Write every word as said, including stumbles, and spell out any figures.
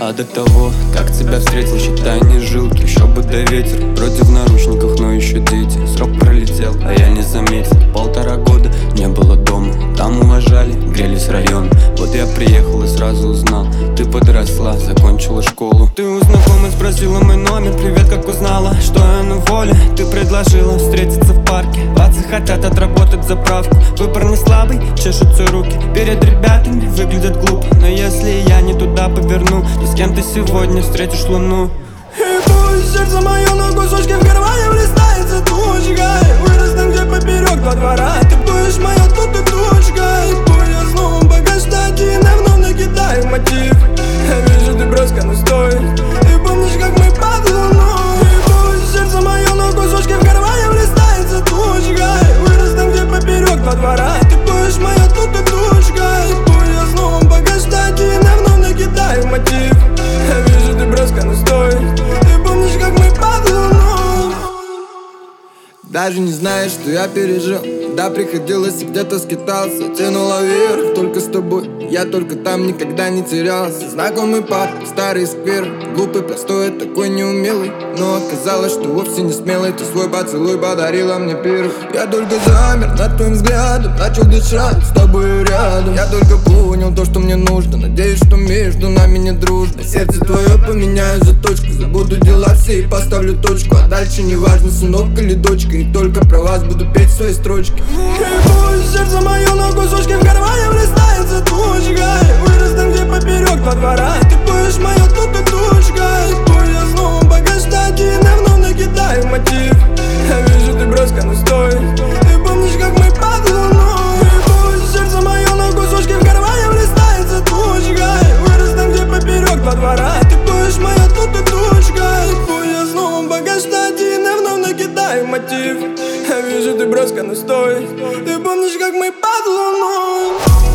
А до того, как тебя встретил, считай не жилки. Еще бы до ветер, вроде в наручниках, но еще дети. Срок пролетел, а я не заметил. Полтора года не было дома, там уважали, грелись район. Вот я приехал и сразу узнал, ты подросла, закончила школу. Ты у знакомой спросила мой номер, привет, как узнала, что я на воле. Ты предложила встретиться в парке, бацы хотят отработать заправку. Выбор не слабый, чешутся руки, перед ребятами выглядят глупо. Но если я не туда поверну, то с кем ты сегодня встретишь луну? И пусть сердце мое на кусочки в кармане влистается тучкой. Вырастем где поперек два двора, ты будешь моя тут и точка. И пусть я снова пока штатина вновь накидаю мотив. Я вижу, ты броска, но стоит. Ты помнишь, как мы под луной? И пусть сердце мое на кусочки в кармане влистается тучкой. Вырастем где поперек два двора, ты будешь моя тут и точка. И пусть я снова пока штатина вновь накидаю мотив. Я вижу, ты броска, но стоит. Ты помнишь, как мы под луной? Даже не знаешь, что я пережил. Да, приходилось и где-то скитался, тянула вверх, только с тобой. Я только там никогда не терялся. Знакомый парк, старый сквер, глупый, простой, такой неумелый. Но оказалось, что вовсе не смелый. Ты свой поцелуй подарила мне первый. Я только замер над твоим взглядом, начал дышать с тобой рядом. Я только понял то, что мне нужно. Надеюсь, что между нами не дружно. Сердце твое поменяю за точку. Забуду дела все и поставлю точку. А дальше не важно, сынок или дочка. И только про вас буду петь свои строчки. И пусть сердце мое на кусочки в кармане влистается тучкой. Вырастем где поперек два двора, ты будешь моя тут и точка. И пусть я снова пока штатина вновь накидаю мотив. Я вижу, ты броска, но стоит. Ты помнишь, как мы под луной? И пусть сердце мое на кусочки в кармане влистается тучкой. Вырастем где поперек два двора, ты будешь моя тут и точка. И пусть я снова пока штатина вновь накидаю мотив. Я вижу, ты броска, но стоит. Ты помнишь, как мы под луной?